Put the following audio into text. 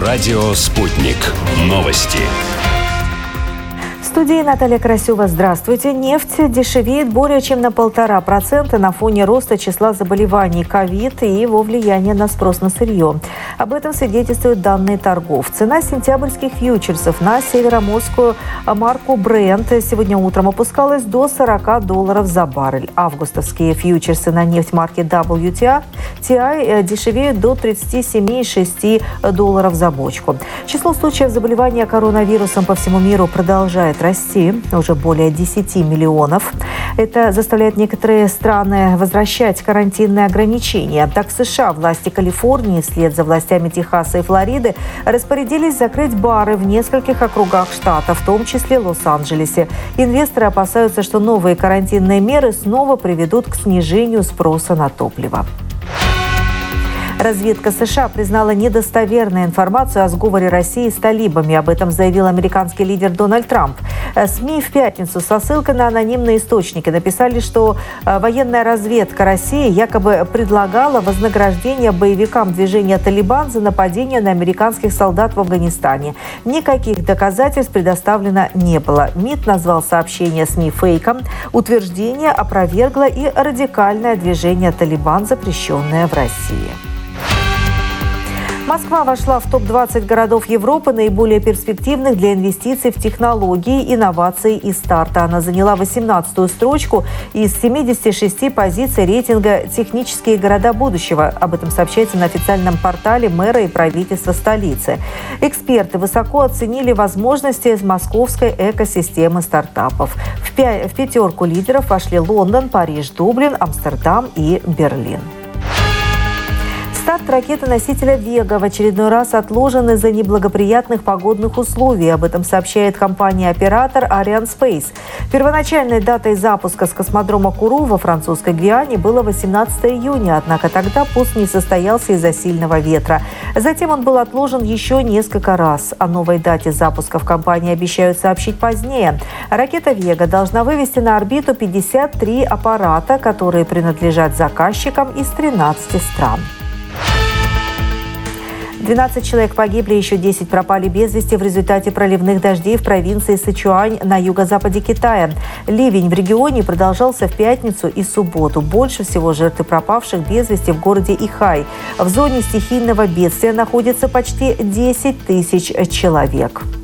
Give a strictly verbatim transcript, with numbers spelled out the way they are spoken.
Радио «Спутник». Новости. В студии Наталья Красева. Здравствуйте. Нефть дешевеет более чем на полтора процента на фоне роста числа заболеваний ковид и его влияния на спрос на сырье. Об этом свидетельствуют данные торгов. Цена сентябрьских фьючерсов на североморскую марку Brent сегодня утром опускалась до сорока долларов за баррель. Августовские фьючерсы на нефть марки дабл ю ти ай дешевеют до тридцати семи целых шести десятых долларов за бочку. Число случаев заболевания коронавирусом по всему миру продолжает расти, уже более десяти миллионов. Это заставляет некоторые страны возвращать карантинные ограничения. Так, в США власти Калифорнии вслед за властями Техаса и Флориды распорядились закрыть бары в нескольких округах штата, в том числе Лос-Анджелесе. Инвесторы опасаются, что новые карантинные меры снова приведут к снижению спроса на топливо. Разведка США признала недостоверной информацию о сговоре России с талибами. Об этом заявил американский лидер Дональд Трамп. СМИ в пятницу со ссылкой на анонимные источники написали, что военная разведка России якобы предлагала вознаграждение боевикам движения «Талибан» за нападение на американских солдат в Афганистане. Никаких доказательств предоставлено не было. МИД назвал сообщение СМИ фейком. Утверждение опровергло и радикальное движение «Талибан», запрещенное в России. Москва вошла в топ двадцать городов Европы, наиболее перспективных для инвестиций в технологии, инновации и старта. Она заняла восемнадцатую строчку из семидесяти шести позиций рейтинга «Технические города будущего». Об этом сообщается на официальном портале мэра и правительства столицы. Эксперты высоко оценили возможности московской экосистемы стартапов. В, пя- в пятерку лидеров вошли Лондон, Париж, Дублин, Амстердам и Берлин. Старт ракеты-носителя «Вега» в очередной раз отложен из-за неблагоприятных погодных условий. Об этом сообщает компания-оператор Arianespace. Первоначальной датой запуска с космодрома Куру во французской Гвиане было восемнадцатого июня, однако тогда пуск не состоялся из-за сильного ветра. Затем он был отложен еще несколько раз. О новой дате запуска в компании обещают сообщить позднее. Ракета «Вега» должна вывести на орбиту пятьдесят три аппарата, которые принадлежат заказчикам из тринадцати стран. двенадцать человек погибли, еще десять пропали без вести в результате проливных дождей в провинции Сычуань на юго-западе Китая. Ливень в регионе продолжался в пятницу и субботу. Больше всего жертв пропавших без вести в городе Ихай. В зоне стихийного бедствия находится почти десять тысяч человек.